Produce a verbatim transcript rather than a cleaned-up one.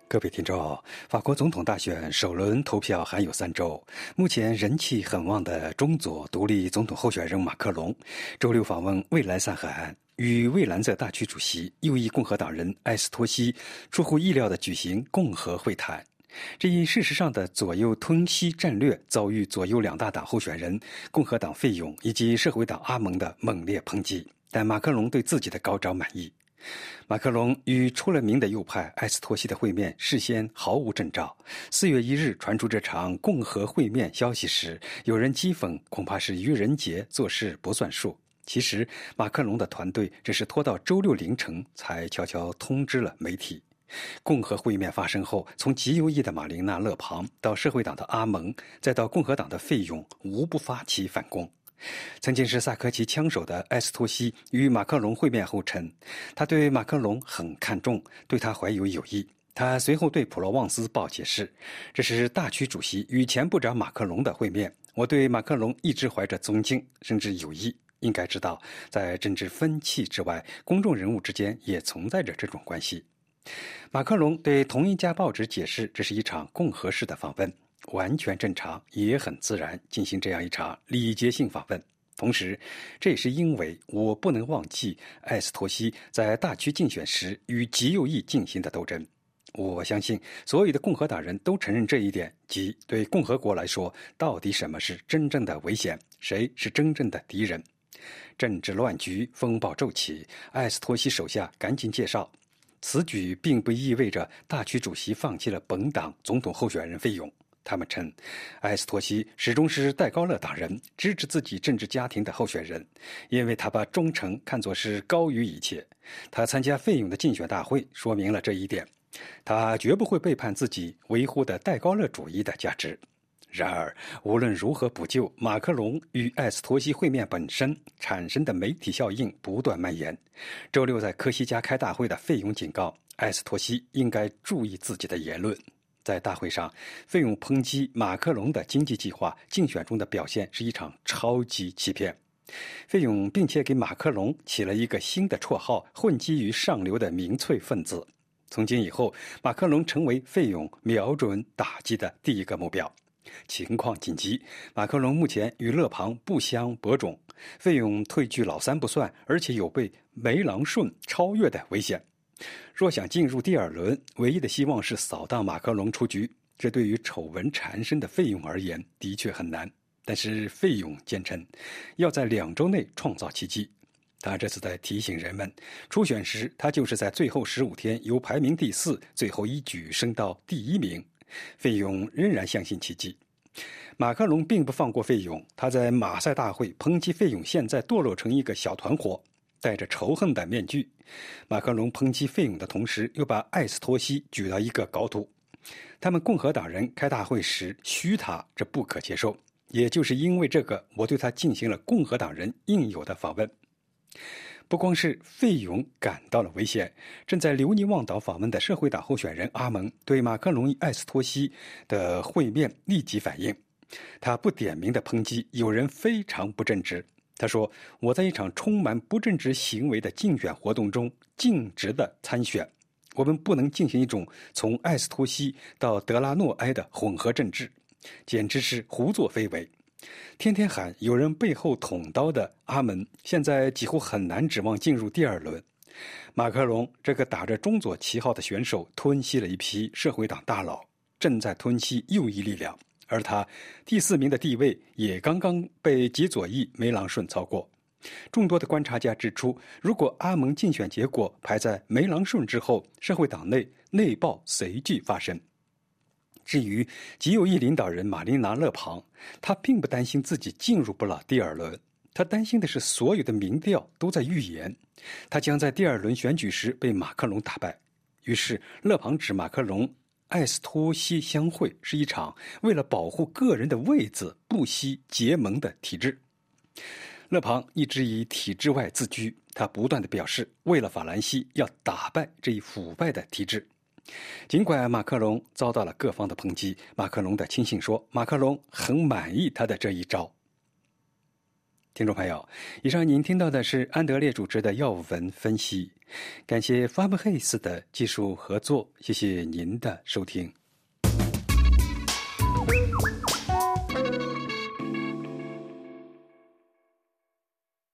各位听众，法国总统大选首轮投票还有三周，目前人气很旺的中左独立总统候选人马克龙，周六访问蔚蓝萨海岸，与蔚蓝色大区主席右翼共和党人埃斯托西出乎意料地举行共和会谈。这一事实上的左右吞西战略遭遇左右两大党候选人共和党费勇以及社会党阿蒙的猛烈抨击，但马克龙对自己的高招满意。马克龙与出了名的右派埃斯托西的会面事先毫无征兆。四月一日传出这场共和会面消息时，有人讥讽恐怕是愚人节做事不算数。其实马克龙的团队只是拖到周六凌晨才悄悄通知了媒体。共和会面发生后，从极右翼的马琳娜·勒庞到社会党的阿蒙，再到共和党的费勇，无不发起反攻。曾经是萨科齐枪手的埃斯托西与马克龙会面后称，他对马克龙很看重，对他怀有友谊。他随后对普罗旺斯报解释，这是大区主席与前部长马克龙的会面，我对马克龙一直怀着尊敬甚至友谊。应该知道，在政治分歧之外，公众人物之间也存在着这种关系。马克龙对同一家报纸解释，这是一场共和式的访问，完全正常，也很自然进行这样一场礼节性访问。同时，这也是因为我不能忘记埃斯托西在大区竞选时与极右翼进行的斗争。我相信所有的共和党人都承认这一点，即对共和国来说，到底什么是真正的危险，谁是真正的敌人。政治乱局风暴骤起，埃斯托西手下赶紧介绍，此举并不意味着大区主席放弃了本党总统候选人费勇。他们称，埃斯托西始终是戴高乐党人，支持自己政治家庭的候选人，因为他把忠诚看作是高于一切。他参加费勇的竞选大会，说明了这一点。他绝不会背叛自己维护的戴高乐主义的价值。然而，无论如何补救，马克龙与埃斯托西会面本身产生的媒体效应不断蔓延。周六在科西嘉开大会的费勇警告埃斯托西应该注意自己的言论。在大会上，费勇抨击马克龙的经济计划竞选中的表现是一场超级欺骗。费勇并且给马克龙起了一个新的绰号，混迹于上流的民粹分子。从今以后，马克龙成为费勇瞄准打击的第一个目标。情况紧急，马克龙目前与勒庞不相伯仲，费勇退居老三不算，而且有被梅朗顺超越的危险。若想进入第二轮，唯一的希望是扫荡马克龙出局，这对于丑闻缠身的费勇而言的确很难。但是费勇坚称要在两周内创造奇迹。他这次在提醒人们，初选时他就是在最后十五天由排名第四，最后一举升到第一名。费勇仍然相信奇迹。马克龙并不放过费勇，他在马赛大会抨击费勇现在堕落成一个小团伙，戴着仇恨的面具。马克龙抨击费勇的同时，又把埃斯托西举到一个高度。他们共和党人开大会时嘘他，这不可接受。也就是因为这个，我对他进行了共和党人应有的访问。不光是费勇感到了危险，正在留尼旺岛访问的社会党候选人阿蒙对马克龙与埃斯托西的会面立即反应。他不点名的抨击有人非常不正直。他说，我在一场充满不正直行为的竞选活动中尽职的参选，我们不能进行一种从埃斯托西到德拉诺埃的混合政治，简直是胡作非为。天天喊有人背后捅刀的阿门，现在几乎很难指望进入第二轮。马克龙这个打着中左旗号的选手吞吸了一批社会党大佬，正在吞吸右翼力量，而他第四名的地位也刚刚被极左翼梅朗顺超过。众多的观察家指出，如果阿蒙竞选结果排在梅朗顺之后，社会党内内爆随即发生。至于极右翼领导人玛琳娜·勒庞，他并不担心自己进入不了第二轮，他担心的是所有的民调都在预言他将在第二轮选举时被马克龙打败。于是勒庞指马克龙、埃斯托西相会是一场为了保护个人的位子不惜结盟的体制。勒庞一直以体制外自居，他不断地表示，为了法兰西要打败这一腐败的体制。尽管马克龙遭到了各方的抨击，马克龙的亲信说，马克龙很满意他的这一招。 听众朋友，以上您听到的是安德烈主持的要闻分析。感谢 Faber Hayes 的技术合作，谢谢您的收听。